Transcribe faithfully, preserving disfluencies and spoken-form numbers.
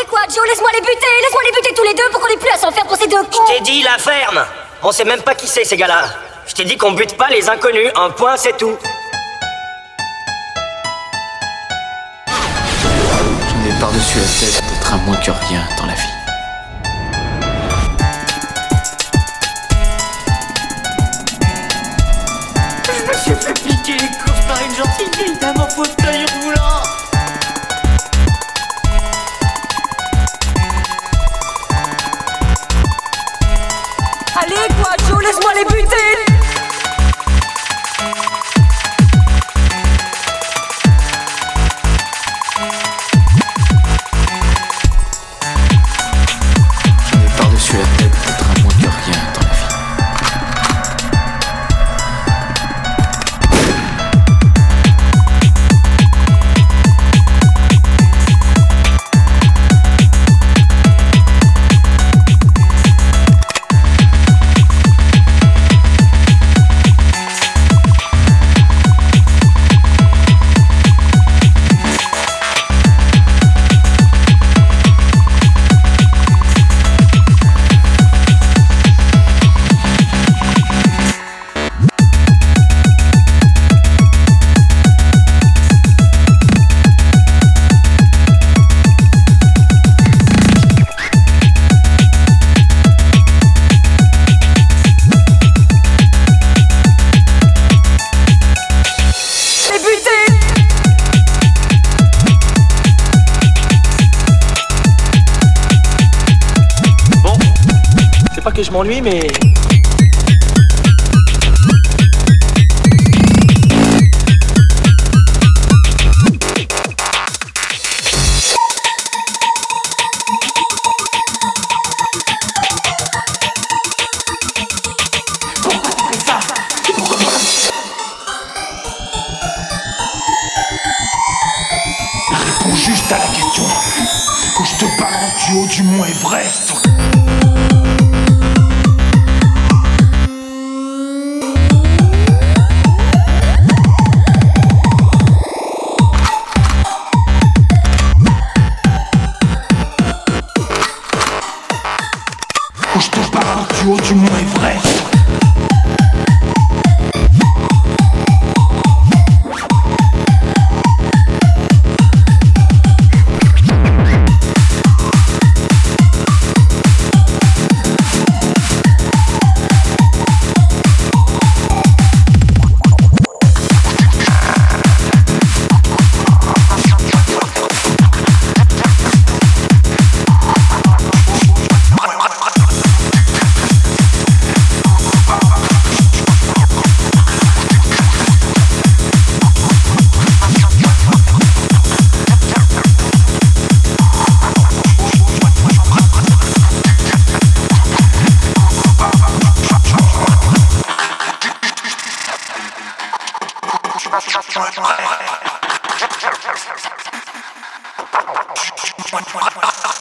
Allez quoi, Joe, laisse-moi les buter, laisse-moi les buter tous les deux pour qu'on ait plus à s'en faire pour ces deux cons. Je t'ai dit la ferme. On sait même pas qui c'est ces gars-là. Je t'ai dit qu'on bute pas les inconnus, un point c'est tout. J'en ai par-dessus la tête d'être un moins que rien dans la vie. Je me suis fait piquer les courses par une gentille vieille dame en fauteuil roulant. Allez quoi, Joe, laisse-moi les buter. J'en ai par-dessus la tête d'être un moins que rien dans la vie. Pas que je m'ennuie, mais... Pourquoi tu fais ça? Pourquoi? Réponds juste à la question, que je te balance du haut du mont Everest. Je te balance du haut du mont Everest. What?